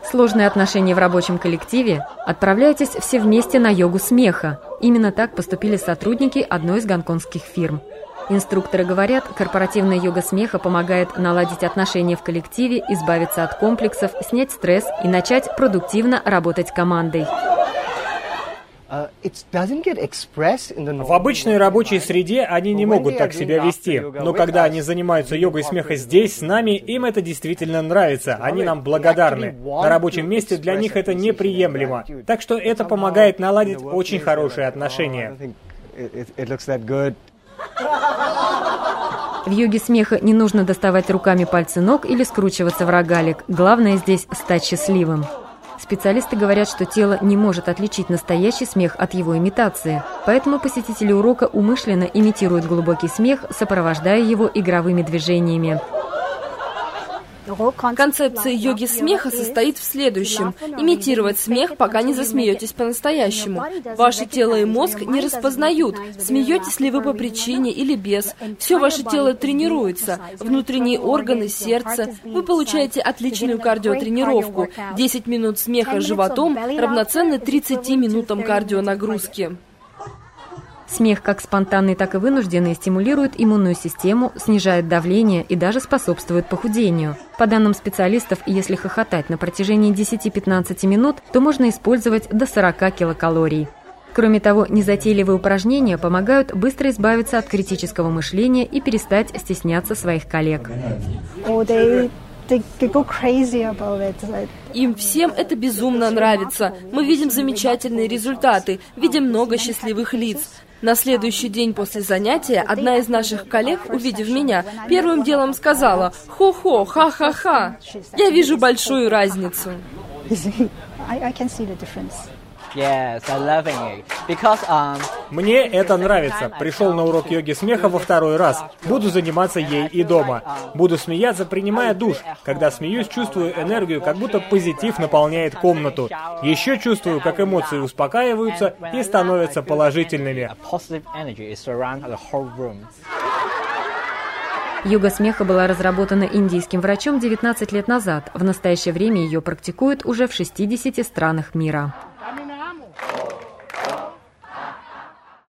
Сложные отношения в рабочем коллективе? Отправляйтесь все вместе на йогу смеха. Именно так поступили сотрудники одной из гонконгских фирм. Инструкторы говорят, корпоративная йога смеха помогает наладить отношения в коллективе, избавиться от комплексов, снять стресс и начать продуктивно работать командой. В обычной рабочей среде они не могут так себя вести, но когда они занимаются йогой смеха здесь, с нами, им это действительно нравится, они нам благодарны. На рабочем месте для них это неприемлемо, так что это помогает наладить очень хорошие отношения. В йоге смеха не нужно доставать руками пальцы ног или скручиваться в рогалик, главное здесь стать счастливым. Специалисты говорят, что тело не может отличить настоящий смех от его имитации, поэтому посетители урока умышленно имитируют глубокий смех, сопровождая его игровыми движениями. Концепция йоги смеха состоит в следующем. Имитировать смех, пока не засмеетесь по-настоящему. Ваше тело и мозг не распознают, смеетесь ли вы по причине или без. Все ваше тело тренируется. Внутренние органы, сердце. Вы получаете отличную кардиотренировку. 10 минут смеха животом равноценны 30 минутам кардионагрузки. Смех, как спонтанный, так и вынужденный, стимулирует иммунную систему, снижает давление и даже способствует похудению. По данным специалистов, если хохотать на протяжении 10-15 минут, то можно использовать до 40 килокалорий. Кроме того, незатейливые упражнения помогают быстро избавиться от критического мышления и перестать стесняться своих коллег. Им всем это безумно нравится. Мы видим замечательные результаты, видим много счастливых лиц. На следующий день после занятия одна из наших коллег, увидев меня, первым делом сказала: «Хо-хо, ха-ха-ха». Я вижу большую разницу. Мне это нравится. Пришел на урок йоги смеха во второй раз. Буду заниматься ей и дома. Буду смеяться, принимая душ. Когда смеюсь, чувствую энергию, как будто позитив наполняет комнату. Еще чувствую, как эмоции успокаиваются и становятся положительными. Йога смеха была разработана индийским врачом 19 лет назад. В настоящее время ее практикуют уже в 60 странах мира.